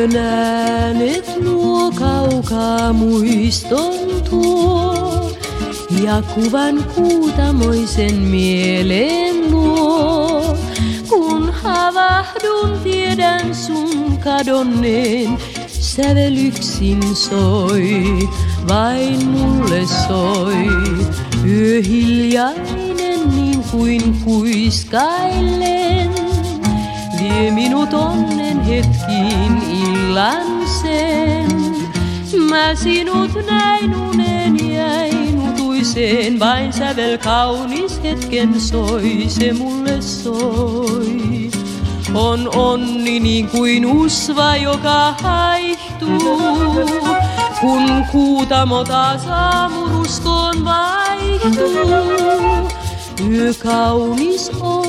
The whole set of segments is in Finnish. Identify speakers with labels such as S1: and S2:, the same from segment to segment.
S1: Yön äänet luo kaukaa muiston tuo, ja kuvan kuutamoisen mieleen luo. Kun havahdun, tiedän sun kadonneen, sävel yksin soi, vain mulle soi. Yö hiljainen niin kuin kuiskaillen, vie minut onnen hetkiin illan sen. Mä sinut näin unen jäin utuiseen, vain sävel kaunis hetken soi, se mulle soi. On onni niin kuin usva, joka haihtuu, kun kuutamo taas aamuruskoon vaihtuu. Yö kaunis on,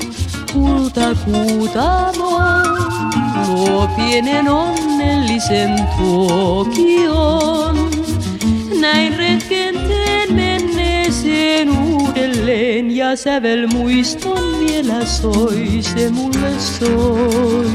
S1: kultakuutamon, luo pienen onnellisen tuokion. Näin retken teen menneeseen uudelleen, ja sävel muiston vielä soi, se mulle soi.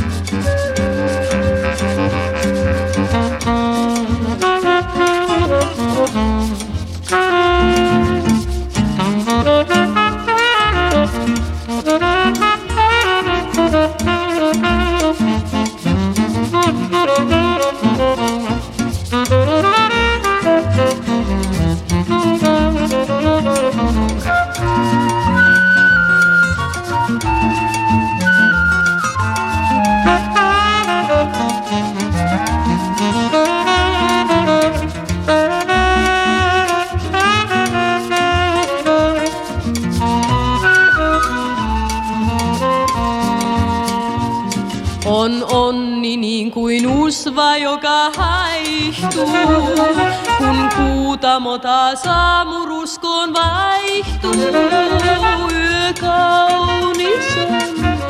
S1: On onni niin kuin usva, joka haihtuu, kun kuutamo taas aamuruskoon vaihtuu. Yö kaunis on,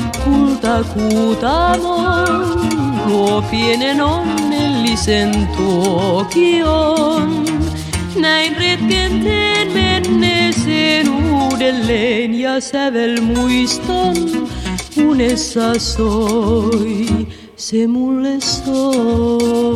S1: kultakuutamon, luo pienen onnellisen tuokion. Näin retken teen menneeseen uudelleen, ja sävel muiston unessa soi, se mulle soi.